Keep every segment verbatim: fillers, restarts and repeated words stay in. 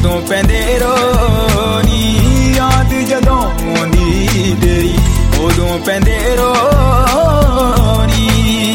उदों पैंदे रो नी याद जदों आउंदी तेरी उदों पैंदे रो नी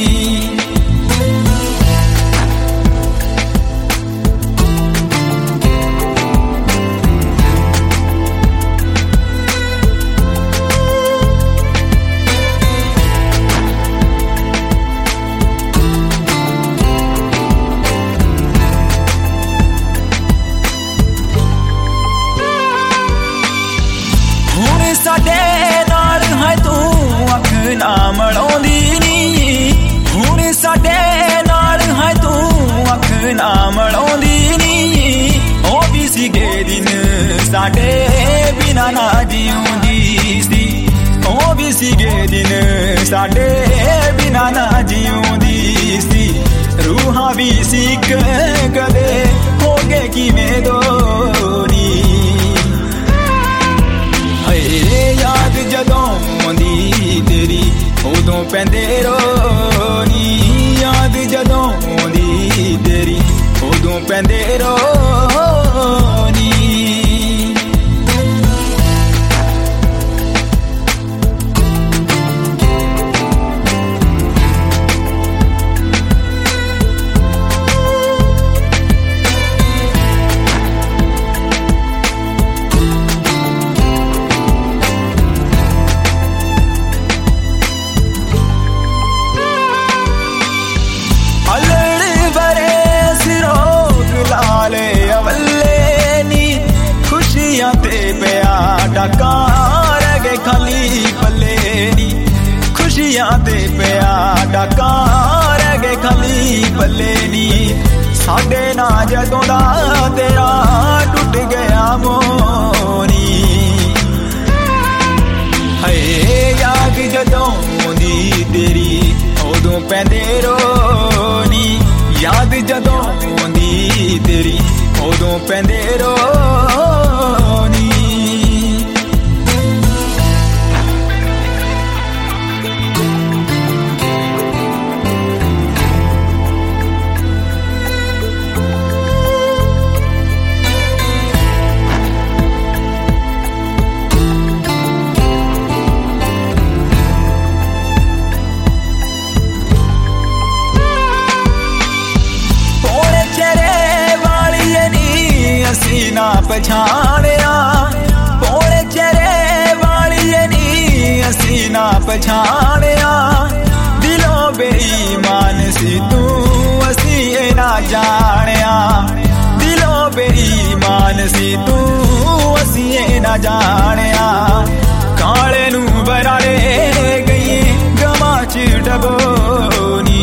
साडे नाल है तू अख ना मड़ाउंदी नी हुण साडे नाल है तू अख ना मड़ाउंदी नी ओ भी सीगे दिन साडे बिना ना जीउंदी सी ओ भी सीगे दिन साडे बिना ना जीउंदी सी रूहां भी सीक कदे हो गए किवें दोनी याद जदों आउंदी तेरी उदों पैंदे रो नी याद जदों आउंदी तेरी उदों पैंदे रो नी डाकार गए खाली पल्ले नी खुशियां ते पिया डाकार गए खाली पल्ले नी साडे ना जदों दा तेरा टुट गया मोनी हाय याद जदों आउंदी तेरी उदों पैंदे रो नी याद जदों आउंदी तेरी उदों पैंदे रो नी असी ना पछाणिया भोले चेहरे वाली नी असी ना पछाणिया दिलों बेईमान सी तू असी ना जानिया दिलों बेईमान सी तू असी ना जानिया काले नू बराड़े गई गवां च डबोनी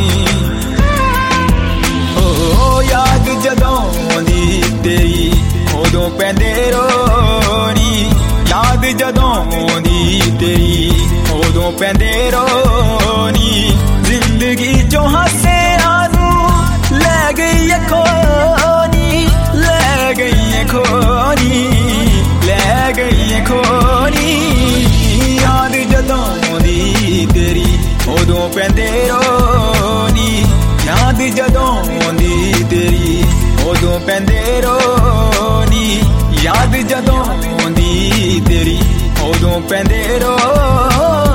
ओ याद जदों आउंदी तेरी उदों पैंदे रो नी याद जदों आउंदी तेरी उदों पैंदे रो नी जिंदगी चों हासे आनू लै गई खोनी लै गई खोनी लै गई खोनी याद जदों आउंदी तेरी उदों पैंदे रो नी याद जदों आउंदी तेरी उदों पैंदे रो नी याद जदों आउंदी तेरी उदों पैंदे रो